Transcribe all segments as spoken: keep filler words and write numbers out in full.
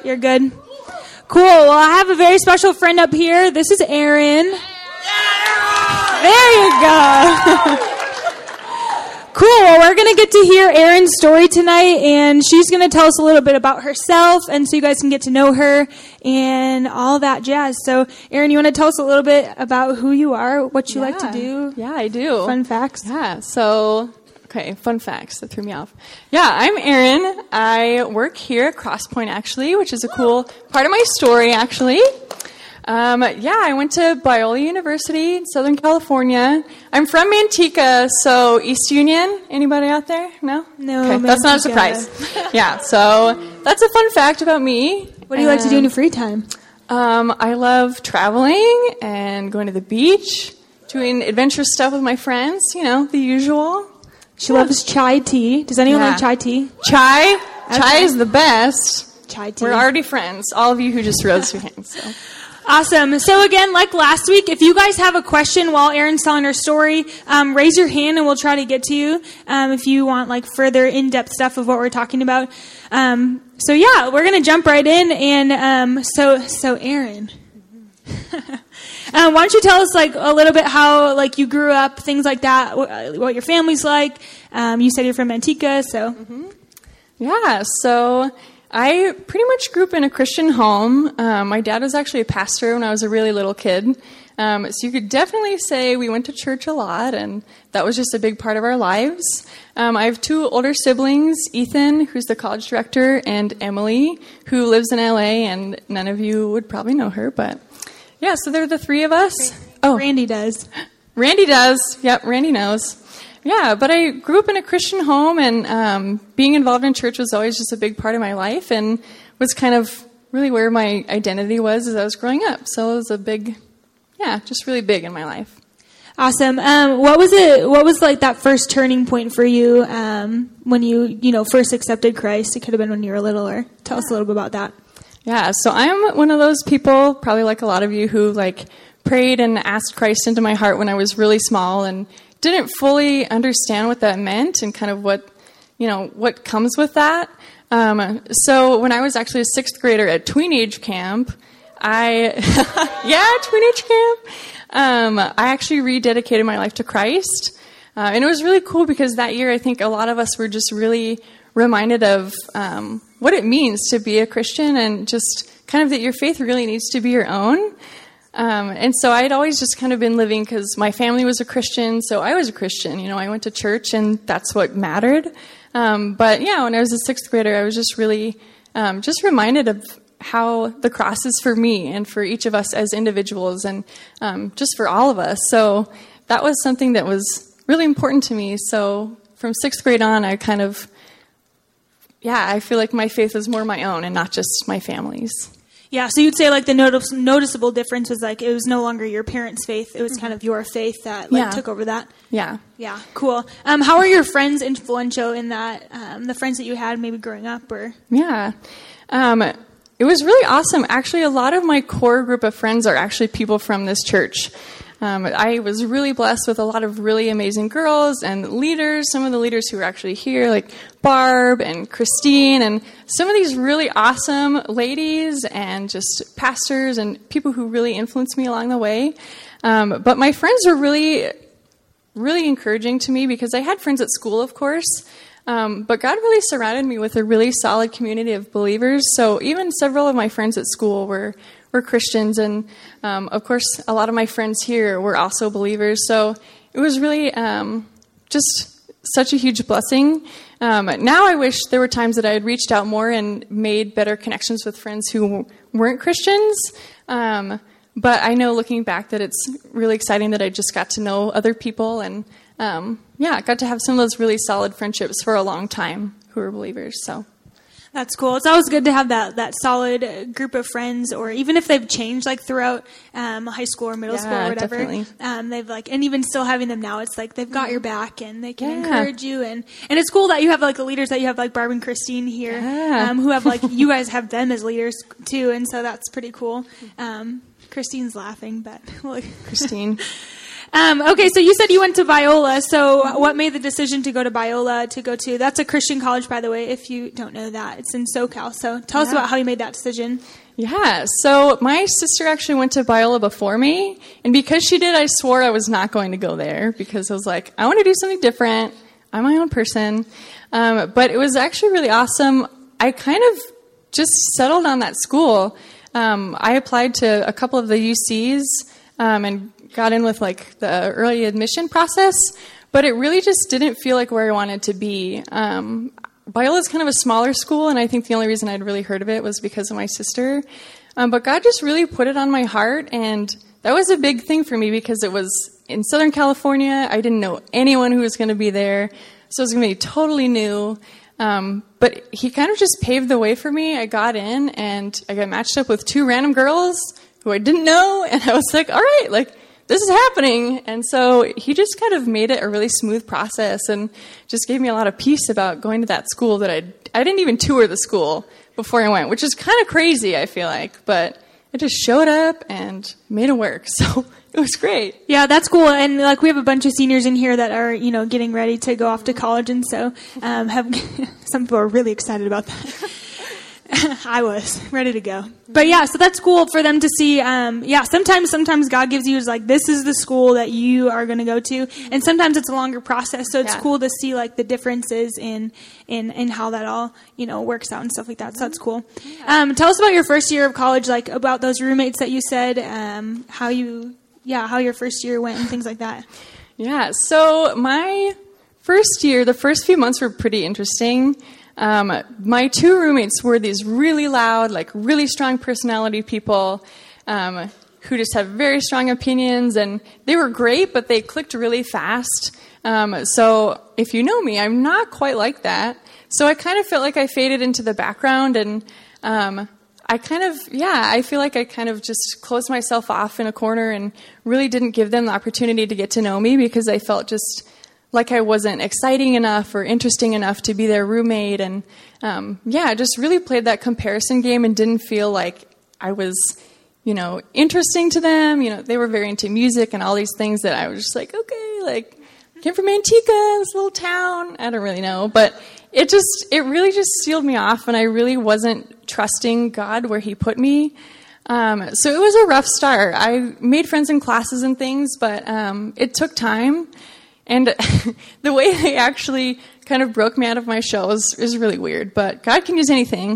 You're good? Cool. Well, I have a very special friend up here. This is Erin. There you go. Cool. Well, we're going to get to hear Erin's story tonight, and she's going to tell us a little bit about herself, and so you guys can get to know her and all that jazz. So, Erin, you want to tell us a little bit about who you are, what you yeah. like to do? Yeah, I do. Fun facts? Yeah, so, okay, fun facts. That threw me off. Yeah, I'm Erin. I work here at Crosspoint, actually, which is a cool part of my story, actually. Um, yeah, I went to Biola University in Southern California. I'm from Manteca, so East Union. Anybody out there? No? No, okay, that's not a surprise. Yeah, so that's a fun fact about me. What do you um, like to do in your free time? Um, I love traveling and going to the beach, doing adventurous stuff with my friends, you know, the usual. She yeah. loves chai tea. Does anyone yeah. like chai tea? Chai? Okay. Chai is the best. Chai tea. We're already friends, all of you who just raised your hands. So. Awesome. So again, like last week, if you guys have a question while Erin's telling her story, um, raise your hand and we'll try to get to you um, if you want like further in-depth stuff of what we're talking about. Um, so yeah, we're going to jump right in. And um, so, so Erin, um, why don't you tell us like a little bit how like you grew up, things like that, what, what your family's like. Um, you said you're from Manteca, so. Mm-hmm. Yeah, so I pretty much grew up in a Christian home. Um, my dad was actually a pastor when I was a really little kid. Um, so you could definitely say we went to church a lot, and that was just a big part of our lives. Um, I have two older siblings, Ethan, who's the college director, and Emily, who lives in L A, and none of you would probably know her, but yeah, so they're the three of us. Oh, Randy does. Randy does. Yep, Randy knows. Yeah, but I grew up in a Christian home, and um, being involved in church was always just a big part of my life, and was kind of really where my identity was as I was growing up. So it was a big, yeah, just really big in my life. Awesome. Um, what was it? What was like that first turning point for you um, when you, you know, first accepted Christ? It could have been when you were little, or tell us a little bit about that. Yeah, so I'm one of those people, probably like a lot of you, who like prayed and asked Christ into my heart when I was really small, and didn't fully understand what that meant and kind of what, you know, what comes with that. Um, so when I was actually a sixth grader at tweenage camp, I, yeah, tweenage camp, um, I actually rededicated my life to Christ. Uh, and it was really cool because that year I think a lot of us were just really reminded of um, what it means to be a Christian, and just kind of that your faith really needs to be your own. Um, and so I'd always just kind of been living because my family was a Christian, so I was a Christian. You know, I went to church, and that's what mattered. Um, but yeah, when I was a sixth grader, I was just really um, just reminded of how the cross is for me and for each of us as individuals, and um, just for all of us. So that was something that was really important to me. So from sixth grade on, I kind of, yeah, I feel like my faith was more my own and not just my family's. Yeah, so you'd say like the notice- noticeable difference was like it was no longer your parents' faith; it was kind of your faith that like yeah. took over that. Yeah, yeah, cool. Um, how are your friends influential in that? Um, the friends that you had maybe growing up, or yeah, um, it was really awesome. Actually, a lot of my core group of friends are actually people from this church. Um, I was really blessed with a lot of really amazing girls and leaders, some of the leaders who are actually here, like Barb and Christine, and some of these really awesome ladies and just pastors and people who really influenced me along the way. Um, but my friends were really, really encouraging to me because I had friends at school, of course, um, but God really surrounded me with a really solid community of believers. So even several of my friends at school were We're Christians, and um, of course, a lot of my friends here were also believers. So it was really um, just such a huge blessing. Um, now I wish there were times that I had reached out more and made better connections with friends who weren't Christians. Um, but I know looking back that it's really exciting that I just got to know other people, and um, yeah, got to have some of those really solid friendships for a long time who were believers. So. That's cool. It's always good to have that, that solid group of friends, or even if they've changed like throughout um, high school or middle yeah, school or whatever. Definitely. Um, they've like, and even still having them now, it's like they've got your back and they can yeah. encourage you, and and it's cool that you have like the leaders that you have like Barb and Christine here, yeah. um, who have like you guys have them as leaders too, and so that's pretty cool. Um, Christine's laughing, but Christine. Um, okay, so you said you went to Biola. So what made the decision to go to Biola to go to? That's a Christian college, by the way, if you don't know that. It's in SoCal. So tell yeah. us about how you made that decision. Yeah, so my sister actually went to Biola before me, and because she did, I swore I was not going to go there because I was like, I want to do something different. I'm my own person. Um, but it was actually really awesome. I kind of just settled on that school. Um, I applied to a couple of the U Cs um, and got in with like the early admission process, but it really just didn't feel like where I wanted to be. Um, Biola is kind of a smaller school, and I think the only reason I'd really heard of it was because of my sister. Um, but God just really put it on my heart, and that was a big thing for me because it was in Southern California. I didn't know anyone who was going to be there, so it was going to be totally new. Um, but he kind of just paved the way for me. I got in, and I got matched up with two random girls who I didn't know, and I was like, all right, like, this is happening. And so he just kind of made it a really smooth process and just gave me a lot of peace about going to that school that I I didn't even tour the school before I went, which is kind of crazy, I feel like. But I just showed up and made it work. So it was great. Yeah, that's cool. And like we have a bunch of seniors in here that are, you know, getting ready to go off to college. And so um, have some people are really excited about that. I was ready to go. But yeah, so that's cool for them to see. Um, yeah, sometimes sometimes God gives you is like, this is the school that you are going to go to. And sometimes it's a longer process. So it's yeah. cool to see like the differences in, in, in how that all, you know, works out and stuff like that. So that's cool. Um, tell us about your first year of college, like about those roommates that you said, um, how you, yeah, how your first year went and things like that. Yeah. So my first year, the first few months were pretty interesting. Um, my two roommates were these really loud, like really strong personality people um, who just have very strong opinions, and they were great, but they clicked really fast. Um, so if you know me, I'm not quite like that. So I kind of felt like I faded into the background, and um, I kind of, yeah, I feel like I kind of just closed myself off in a corner and really didn't give them the opportunity to get to know me because I felt just like I wasn't exciting enough or interesting enough to be their roommate. And um, yeah, I just really played that comparison game and didn't feel like I was, you know, interesting to them. You know, they were very into music and all these things that I was just like, okay, like, came from Antigua, this little town. I don't really know. But it just, it really just sealed me off, and I really wasn't trusting God where he put me. Um, so it was a rough start. I made friends in classes and things, but um, it took time. And the way they actually kind of broke me out of my shell is, is really weird, but God can use anything.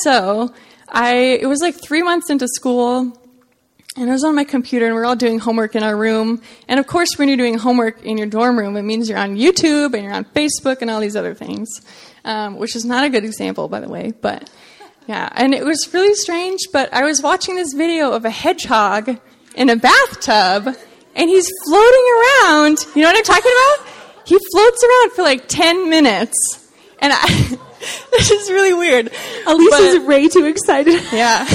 So I, it was like three months into school, and I was on my computer, and we're all doing homework in our room. And of course, when you're doing homework in your dorm room, it means you're on YouTube and you're on Facebook and all these other things, um, which is not a good example, by the way. But yeah, and it was really strange, but I was watching this video of a hedgehog in a bathtub, and he's floating around. You know what I'm talking about? He floats around for like ten minutes. And I, this is really weird. Elisa's but, way too excited. Yeah.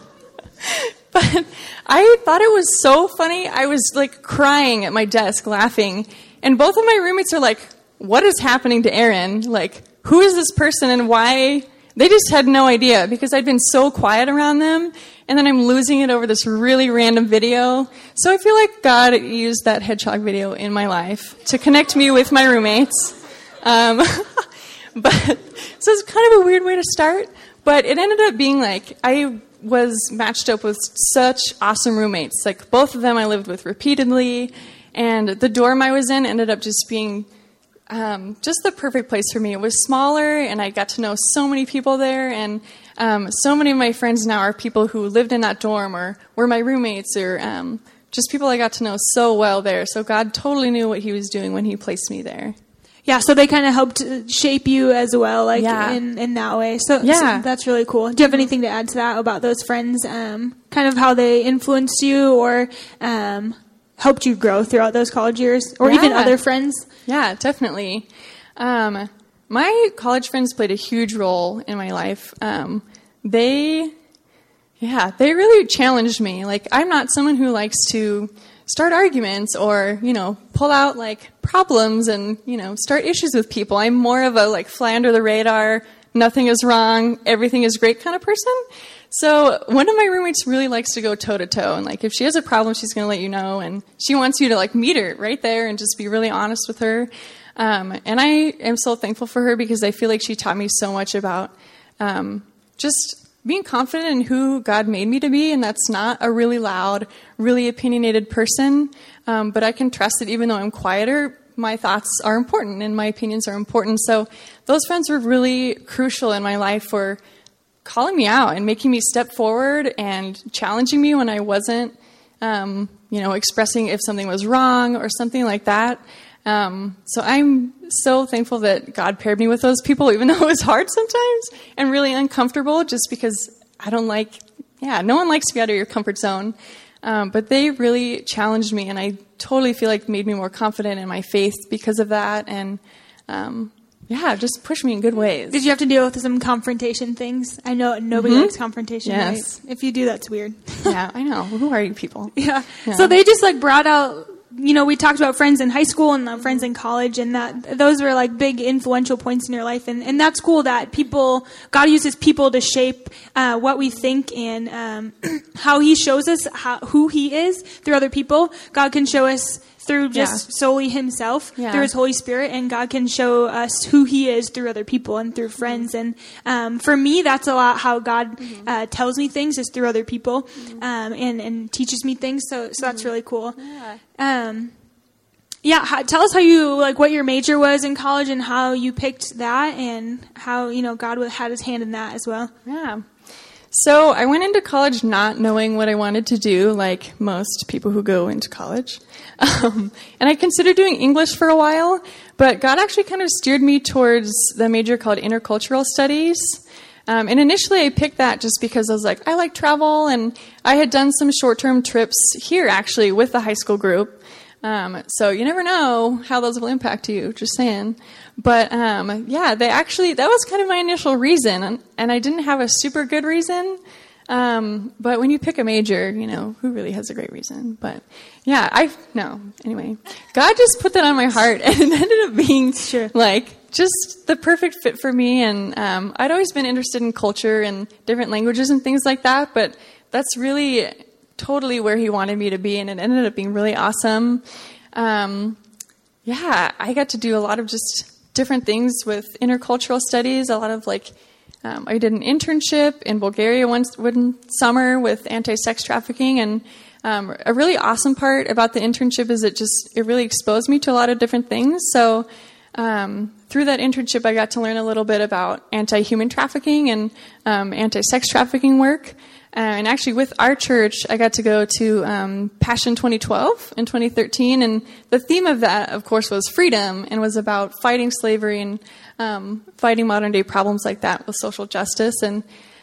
But I thought it was so funny. I was like crying at my desk, laughing. And both of my roommates are like, what is happening to Aaron? Like, who is this person and why? They just had no idea because I'd been so quiet around them. And then I'm losing it over this really random video. So I feel like God used that hedgehog video in my life to connect me with my roommates. Um, but so it's kind of a weird way to start. But it ended up being like I was matched up with such awesome roommates. Like both of them I lived with repeatedly. And the dorm I was in ended up just being um, just the perfect place for me. It was smaller, and I got to know so many people there. And Um, so many of my friends now are people who lived in that dorm or were my roommates or um, just people I got to know so well there. So God totally knew what he was doing when he placed me there. Yeah, so they kind of helped shape you as well, like yeah. in, in that way. So, yeah. so that's really cool. Do you have anything to add to that about those friends, um, kind of how they influenced you or um, helped you grow throughout those college years or yeah. even other friends? Yeah, definitely. Um My college friends played a huge role in my life. Um, they, yeah, they really challenged me. Like, I'm not someone who likes to start arguments or, you know, pull out, like, problems and, you know, start issues with people. I'm more of a, like, fly under the radar, nothing is wrong, everything is great kind of person. So one of my roommates really likes to go toe to toe, and like if she has a problem, she's going to let you know, and she wants you to like meet her right there and just be really honest with her. Um, and I am so thankful for her because I feel like she taught me so much about um, just being confident in who God made me to be, and that's not a really loud, really opinionated person, um, but I can trust that even though I'm quieter, my thoughts are important and my opinions are important. So those friends were really crucial in my life for calling me out and making me step forward and challenging me when I wasn't, um, you know, expressing if something was wrong or something like that. Um, so I'm so thankful that God paired me with those people, even though it was hard sometimes and really uncomfortable, just because I don't like, yeah, no one likes to be out of your comfort zone. Um, but they really challenged me, and I totally feel like made me more confident in my faith because of that. And, um, yeah, just pushed me in good ways. Did you have to deal with some confrontation things? I know nobody mm-hmm. likes confrontation, yes. right? If you do, that's weird. Yeah, I know. Who are you people? Yeah. yeah. So they just like brought out, you know, we talked about friends in high school and uh, friends in college, and that those were like big influential points in your life. And, and that's cool that people, God uses people to shape uh, what we think and um, how he shows us how, who he is through other people. God can show us through just yeah. solely himself, yeah. through his Holy Spirit, and God can show us who he is through other people and through friends. And um, for me, that's a lot how God mm-hmm. uh, tells me things is through other people mm-hmm. um, and, and teaches me things. So so mm-hmm. that's really cool. Yeah. Um, yeah, how, tell us how you, like what your major was in college and how you picked that and how, you know, God had his hand in that as well. Yeah. So I went into college not knowing what I wanted to do, like most people who go into college. Um, and I considered doing English for a while, but God actually kind of steered me towards the major called Intercultural Studies. Um, and initially I picked that just because I was like, I like travel, and I had done some short-term trips here actually with the high school group. Um, so you never know how those will impact you, just saying. But um, yeah, they actually, that was kind of my initial reason, and, and I didn't have a super good reason. Um, but when you pick a major, you know, who really has a great reason? But yeah, I, no, anyway, God just put that on my heart, and it ended up being sure. like just the perfect fit for me. And um, I'd always been interested in culture and different languages and things like that, but that's really totally where he wanted me to be, and it ended up being really awesome. Um, yeah, I got to do a lot of just different things with intercultural studies, a lot of like, Um, I did an internship in Bulgaria one, one summer with anti-sex trafficking, and um, a really awesome part about the internship is it just it really exposed me to a lot of different things. So um, through that internship, I got to learn a little bit about anti-human trafficking and um, anti-sex trafficking work. Uh, and actually, with our church, I got to go to um, Passion twenty twelve in twenty thirteen, and the theme of that, of course, was freedom, and was about fighting slavery and um, fighting modern-day problems like that with social justice. And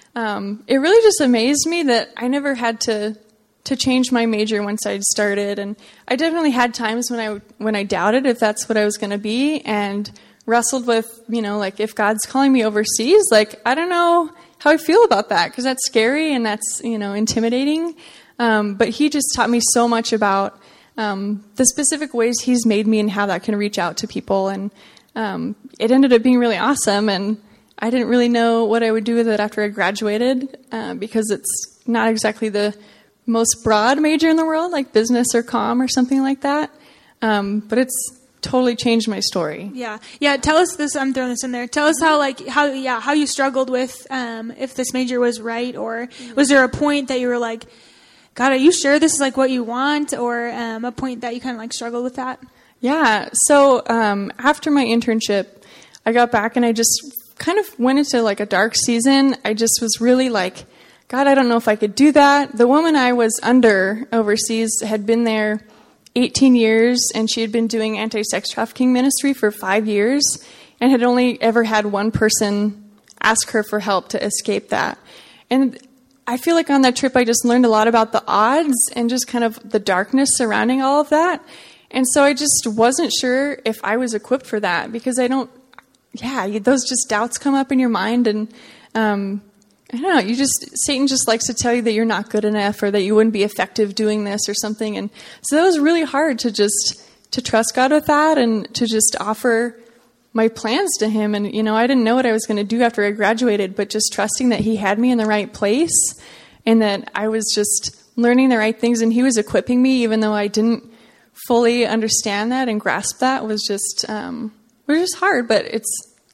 um, it really just amazed me that I never had to to change my major once I'd started. And I definitely had times when I when I doubted if that's what I was going to be, and wrestled with, you know, like if God's calling me overseas, like I don't know how I feel about that, because that's scary and that's, you know, intimidating. Um, but he just taught me so much about um, the specific ways he's made me and how that can reach out to people. And um, it ended up being really awesome. And I didn't really know what I would do with it after I graduated, uh, because it's not exactly the most broad major in the world, like business or comm or something like that. Um, but it's totally changed my story. Yeah. Yeah. Tell us this. I'm throwing this in there. Tell us how, like, how, yeah, how you struggled with, um, if this major was right, or was there a point that you were like, God, are you sure this is like what you want? Or, um, a point that you kind of like struggled with that? Yeah. So, um, after my internship, I got back and I just kind of went into like a dark season. I just was really like, God, I don't know if I could do that. The woman I was under overseas had been there eighteen years, and she had been doing anti-sex trafficking ministry for five years and had only ever had one person ask her for help to escape that. And I feel like on that trip, I just learned a lot about the odds and just kind of the darkness surrounding all of that. And so I just wasn't sure if I was equipped for that, because I don't, yeah, those just doubts come up in your mind, and um, I don't know, you just, Satan just likes to tell you that you're not good enough or that you wouldn't be effective doing this or something. And so that was really hard to just, to trust God with that and to just offer my plans to him. And, you know, I didn't know what I was going to do after I graduated, but just trusting that he had me in the right place and that I was just learning the right things and he was equipping me, even though I didn't fully understand that and grasp that, was just, um, was just hard, but it's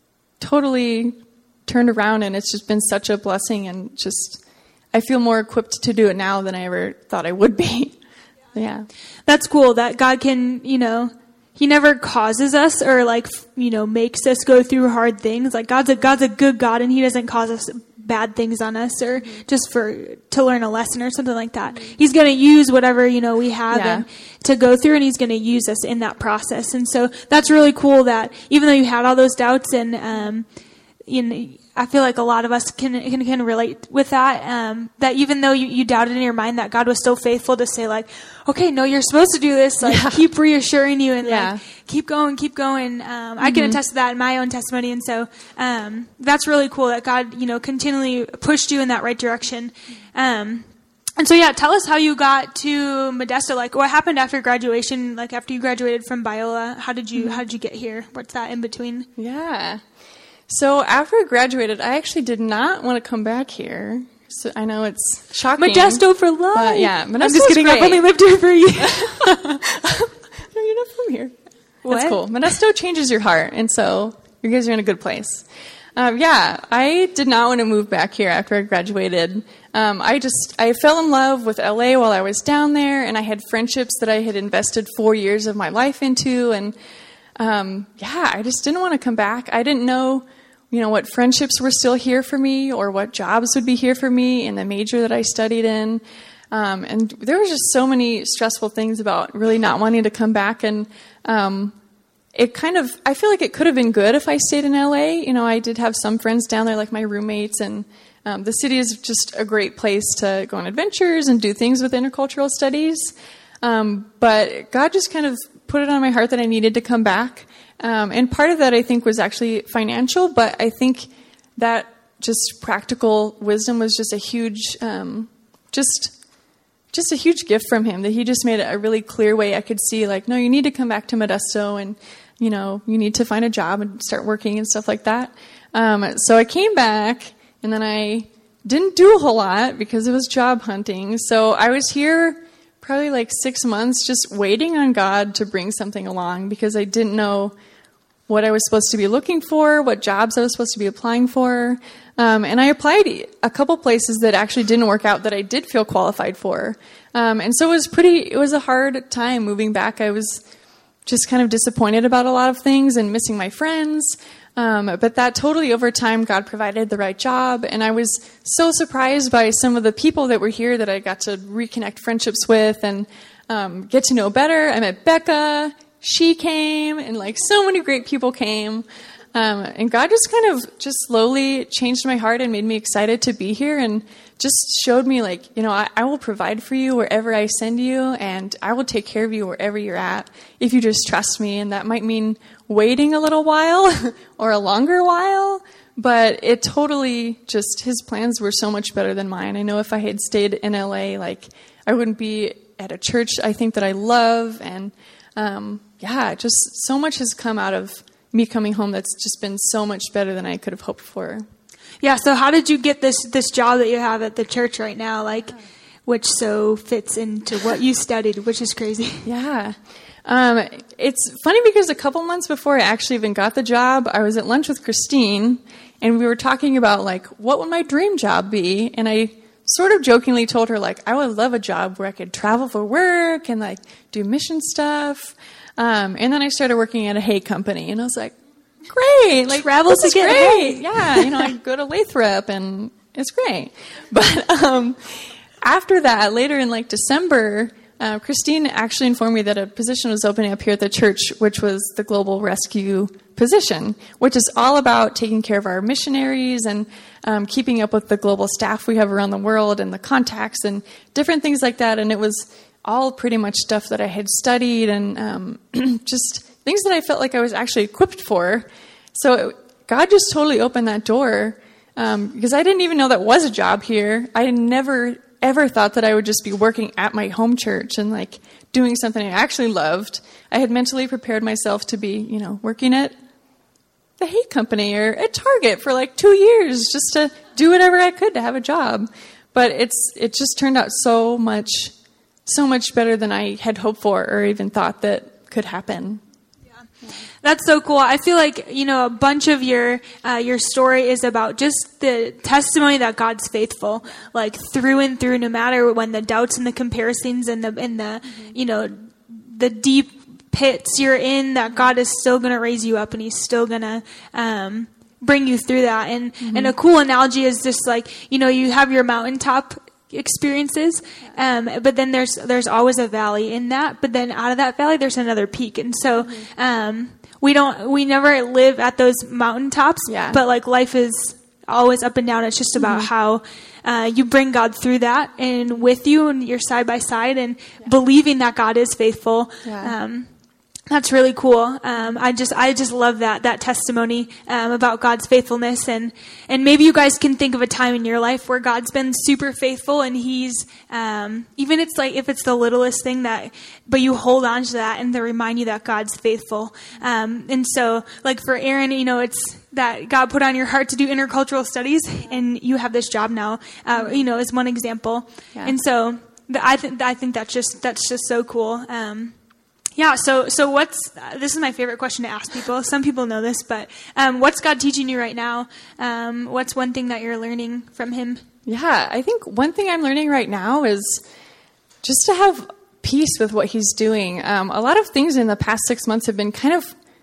totally turned around and it's just been such a blessing, and just, I feel more equipped to do it now than I ever thought I would be. Yeah. That's cool that God can, you know, he never causes us or like, you know, makes us go through hard things. Like God's a, God's a good God, and he doesn't cause us bad things on us or just for, to learn a lesson or something like that. He's going to use whatever, you know, we have yeah. and to go through, and he's going to use us in that process. And so that's really cool that even though you had all those doubts and, um, you know, I feel like a lot of us can can, can relate with that, um, that even though you, you doubted in your mind, that God was still faithful to say like, okay, no, you're supposed to do this. Like yeah. keep reassuring you and yeah. like keep going, keep going. Um, mm-hmm. I can attest to that in my own testimony. And so, um, that's really cool that God, you know, continually pushed you in that right direction. Um, and so, yeah, tell us how you got to Modesto. Like what happened after graduation, like after you graduated from Biola, how did you, mm-hmm. how did you get here? What's that in between? Yeah. So after I graduated, I actually did not want to come back here. So I know it's shocking. Modesto for life. But yeah, Modesto's I'm just kidding. Great. I've only lived here for a year. No, you're not from here. What? That's cool. Modesto changes your heart, and so you guys are in a good place. Um, yeah, I did not want to move back here after I graduated. Um, I just I fell in love with L A while I was down there, and I had friendships that I had invested four years of my life into, and um, yeah, I just didn't want to come back. I didn't know. You know, what friendships were still here for me or what jobs would be here for me in the major that I studied in. Um, and there were just so many stressful things about really not wanting to come back. And um, it kind of, I feel like it could have been good if I stayed in L A. You know, I did have some friends down there, like my roommates, and um, the city is just a great place to go on adventures and do things with intercultural studies. Um, but God just kind of put it on my heart that I needed to come back. Um, and part of that, I think, was actually financial, but I think that just practical wisdom was just a huge, um, just, just a huge gift from him, that he just made it a really clear way I could see, like, no, you need to come back to Modesto, and, you know, you need to find a job and start working and stuff like that. Um, so I came back, and then I didn't do a whole lot because it was job hunting. So I was here probably like six months just waiting on God to bring something along, because I didn't know what I was supposed to be looking for, what jobs I was supposed to be applying for. Um, and I applied a couple places that actually didn't work out that I did feel qualified for. Um, and so it was pretty, it was a hard time moving back. I was just kind of disappointed about a lot of things and missing my friends. Um, but that totally over time, God provided the right job. And I was so surprised by some of the people that were here that I got to reconnect friendships with and um, get to know better. I met Becca. She came, and like so many great people came. Um, and God just kind of just slowly changed my heart and made me excited to be here, and just showed me like, you know, I, I will provide for you wherever I send you, and I will take care of you wherever you're at if you just trust me. And that might mean waiting a little while or a longer while, but it totally just, his plans were so much better than mine. I know if I had stayed in L A, like I wouldn't be at a church I think that I love. And um, yeah, just so much has come out of me coming home that's just been so much better than I could have hoped for. Yeah, so how did you get this this job that you have at the church right now, like, which so fits into what you studied, which is crazy? Yeah. Um, it's funny because a couple months before I actually even got the job, I was at lunch with Christine, and we were talking about, like, what would my dream job be? And I sort of jokingly told her, like, I would love a job where I could travel for work and, like, do mission stuff. Um, and then I started working at a hay company, and I was like, great, like, travel to get great. Hay. Yeah, you know, I go to Lathrop, and it's great. But um, after that, later in, like, December, uh, Christine actually informed me that a position was opening up here at the church, which was the Global Rescue position, which is all about taking care of our missionaries and um, keeping up with the global staff we have around the world and the contacts and different things like that. And it was all pretty much stuff that I had studied and um, just things that I felt like I was actually equipped for. So it, God just totally opened that door um, because I didn't even know that was a job here. I had never, ever thought that I would just be working at my home church and like doing something I actually loved. I had mentally prepared myself to be, you know, working at the hay company or at Target for like two years just to do whatever I could to have a job. But it's it just turned out so much, so much better than I had hoped for or even thought that could happen. That's so cool. I feel like, you know, a bunch of your uh, your story is about just the testimony that God's faithful, like through and through, no matter when the doubts and the comparisons and the and the mm-hmm. you know the deep pits you're in, that God is still going to raise you up and He's still going to um, bring you through that. And mm-hmm. and a cool analogy is just like, you know, you have your mountaintop experiences, um, but then there's there's always a valley in that. But then out of that valley, there's another peak, and so. Mm-hmm. Um, We don't, we never live at those mountaintops, yeah. but like life is always up and down. It's just about mm-hmm. how uh, you bring God through that and with you and you're side by side and yeah. believing that God is faithful. Yeah. Um, that's really cool. Um, I just, I just love that, that testimony, um, about God's faithfulness. And, and maybe you guys can think of a time in your life where God's been super faithful and He's, um, even it's like, if it's the littlest thing that, but you hold on to that and they remind you that God's faithful. Um, and so like for Aaron, you know, it's that God put on your heart to do intercultural studies and you have this job now, uh, you know, as one example. Yeah. And so the, I think, I think that's just, that's just so cool. Um, Yeah, so so what's, uh, this is my favorite question to ask people. Some people know this, but um, what's God teaching you right now? Um, what's one thing that you're learning from Him? Yeah, I think one thing I'm learning right now is just to have peace with what He's doing. Um, a lot of things in the past six months have been kind of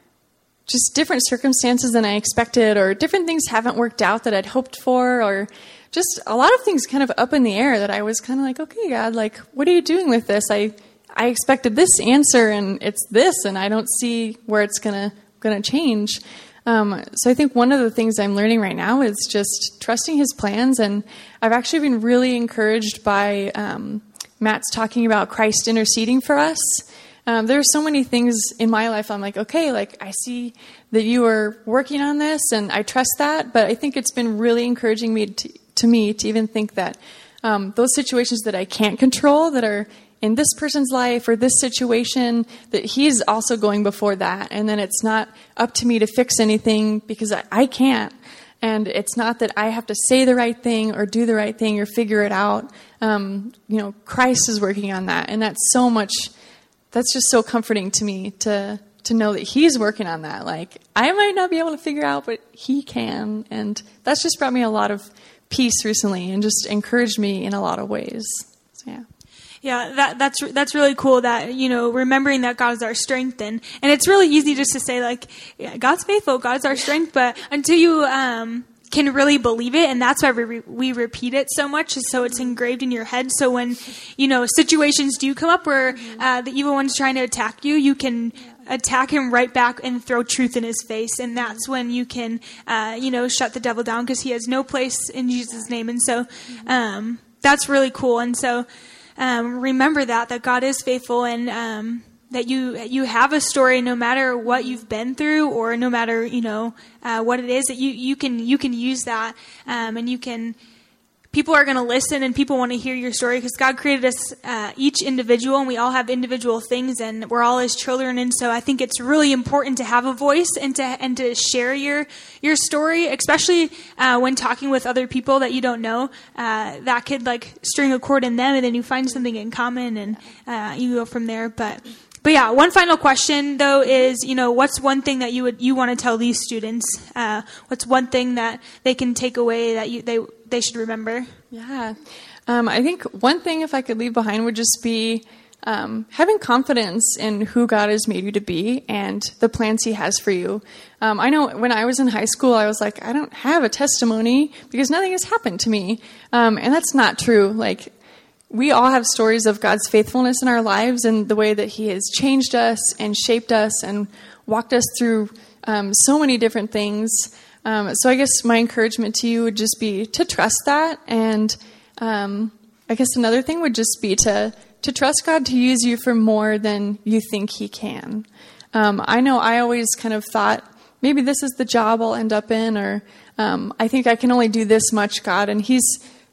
just different circumstances than I expected, or different things haven't worked out that I'd hoped for, or just a lot of things kind of up in the air that I was kind of like, okay, God, like, what are you doing with this? I I expected this answer and it's this, and I don't see where it's gonna gonna change. Um, so I think one of the things I'm learning right now is just trusting His plans, and I've actually been really encouraged by um, Matt's talking about Christ interceding for us. Um, there are so many things in my life I'm like, okay, like I see that you are working on this, and I trust that. But I think it's been really encouraging me to, to me to even think that um, those situations that I can't control, that are in this person's life or this situation, that He's also going before that. And then it's not up to me to fix anything because I, I can't. And it's not that I have to say the right thing or do the right thing or figure it out. Um, you know, Christ is working on that. And that's so much, that's just so comforting to me to, to know that He's working on that. Like, I might not be able to figure out, but He can. And that's just brought me a lot of peace recently and just encouraged me in a lot of ways. So, yeah. Yeah, that, that's that's really cool that, you know, remembering that God is our strength. And, and it's really easy just to say, like, yeah, God's faithful, God's our strength. But until you um, can really believe it, and that's why we, re- we repeat it so much, is so it's engraved in your head. So when, you know, situations do come up where uh, the evil one's trying to attack you, you can attack him right back and throw truth in his face. And that's when you can, uh, you know, shut the devil down, because he has no place in Jesus' name. And so um, that's really cool. And so Um, remember that, that God is faithful, and um, that you you have a story no matter what you've been through, or no matter, you know, uh, what it is, that you, you can you can use that, um, and you can, people are going to listen, and people want to hear your story, because God created us uh, each individual, and we all have individual things, and we're all His children. And so I think it's really important to have a voice and to and to share your your story, especially uh, when talking with other people that you don't know. Uh, that could like string a chord in them, and then you find something in common, and uh, you go from there. But but yeah, one final question though is, you know, what's one thing that you would you want to tell these students? Uh, what's one thing that they can take away that you they they should remember? Yeah. Um, I think one thing, if I could leave behind, would just be um, having confidence in who God has made you to be and the plans He has for you. Um, I know when I was in high school, I was like, I don't have a testimony because nothing has happened to me. Um, and that's not true. Like, we all have stories of God's faithfulness in our lives and the way that He has changed us and shaped us and walked us through um, so many different things. Um, so I guess my encouragement to you would just be to trust that. And um, I guess another thing would just be to, to trust God to use you for more than you think He can. Um, I know I always kind of thought, maybe this is the job I'll end up in, or um, I think I can only do this much, God. And He's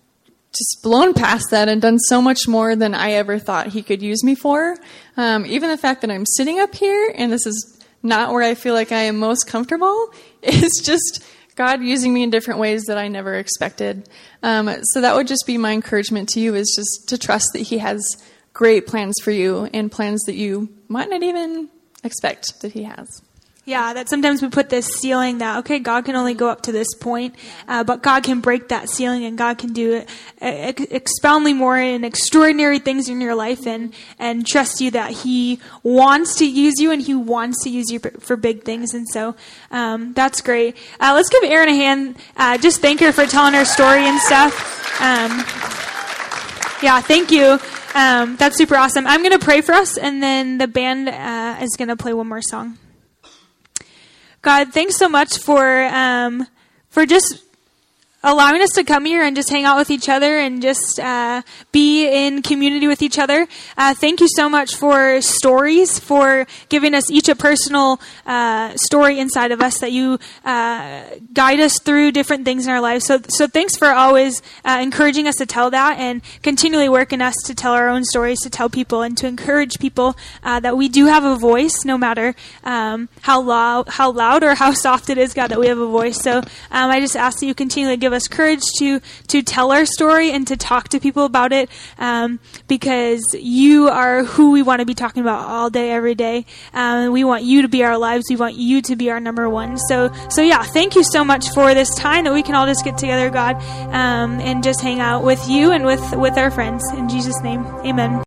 just blown past that and done so much more than I ever thought He could use me for. Um, even the fact that I'm sitting up here and this is not where I feel like I am most comfortable, is just God using me in different ways that I never expected. Um, so that would just be my encouragement to you, is just to trust that he has great plans for you, and plans that you might not even expect that he has. Yeah, that sometimes we put this ceiling that, okay, God can only go up to this point, uh, but God can break that ceiling, and God can do ex- expoundingly more and extraordinary things in your life, and, and trust you that he wants to use you, and he wants to use you for big things. And so um, that's great. Uh, let's give Erin a hand. Uh, just thank her for telling her story and stuff. Um, yeah, thank you. Um, that's super awesome. I'm going to pray for us, and then the band uh, is going to play one more song. God, thanks so much for um, for just allowing us to come here and just hang out with each other and just uh, be in community with each other. Uh, thank you so much for stories, for giving us each a personal uh, story inside of us that you uh, guide us through different things in our lives. So, so thanks for always uh, encouraging us to tell that, and continually working us to tell our own stories, to tell people and to encourage people uh, that we do have a voice, no matter um, how loud, how loud or how soft it is, God, that we have a voice. So um, I just ask that you continually give us courage to to tell our story and to talk to people about it, um, because you are who we want to be talking about all day, every day. Um, we want you to be our lives. We want you to be our number one. So, so yeah, thank you so much for this time that we can all just get together, God, um, and just hang out with you and with, with our friends. In Jesus' name, amen.